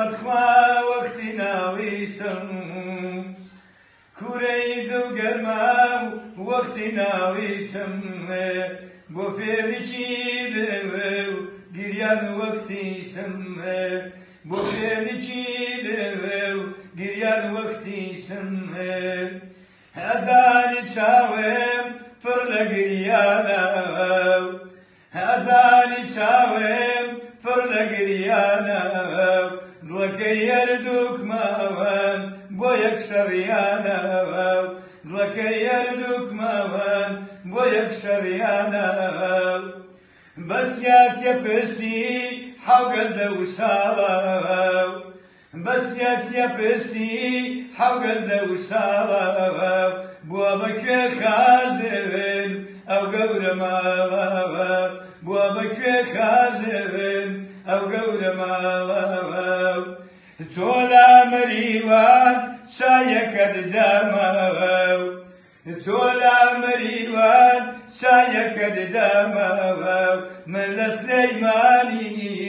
گەرمەت خوا وەختی ناویشم کوورەی دڵگەرما وەختی ناویشم بۆ فێرێکی دەوێ و گریان وەختیشم بۆ فێرێکی دەوێ و گریان وەختیشم هەزاری چاوێم پڕ لە گریانە هەزاری چاوێم پڕ لە گریانە دڵەکەی هەردووکمەوەن بۆ یەک شەڕیانە دڵەکەی هەردووکمەوەن بۆ یەک شەڕیانە بەسیاتیە پشتی حەوگەزدە وشاڵە بەسیاتیە پشتی حەوگەزدە وشاڵە بووە بەکوێ خاژێن ئەو گەورە ماڵە بووە بەکوێ خاژێن ئەو گەورە ماڵە تۆ لا مەریوان شایەکەت دامەوە تۆ لا مەریوان شایەکەت دامەوە من لە سلەیمانی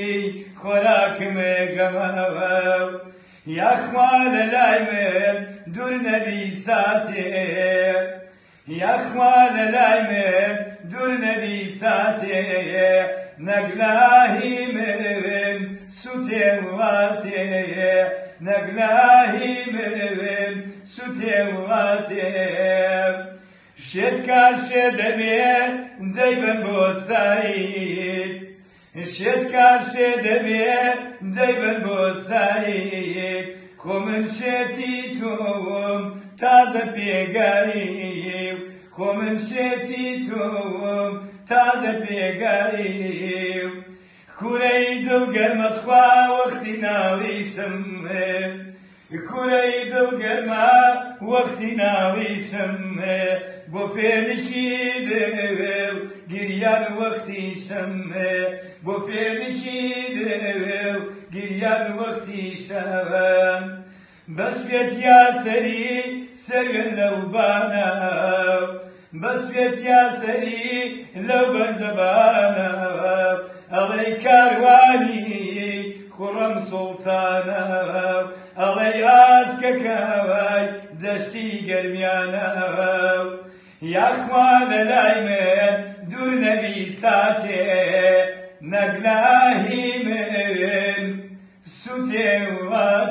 خۆراکمێگەمەوە یاخوا لە لای من دوور نەبی ساتێ یاخوا لە لای من دوور نەبی ساتێ نەگلاهی من سوتێ وڵاتێ نەگلاهی من سوتێ وڵاتێ شێت کار شێ دەبێت دەیبەن بۆ سایید شێت کار شێ دەبێت دەیبەن بۆ سایید خۆ من شێتی تۆم تازە پێگایی خۆ من شێتی تۆم تازە پێگایی کوورەی دڵگەرمەت خوا وەختی ناویشم کوورەی دڵگەرما وەختی ناویشم بۆ فێنێکی دەوێ و گریان وەختیشم بۆ فێنێکی دەوێ و گریان وەختیشم بەسوێت یاسەری سەروێن لەو بانە بەسوێت یاسەری لەو بەرزەبانە ئەڵێی کاروانی خوڕەم سوڵتانە ئەڵێی ئاسکەکەوای دەشتی گەرمیانە یاخوا لە لای من دوور نەبی ساتێ نەگلاهی من سوتێ وڵاتێ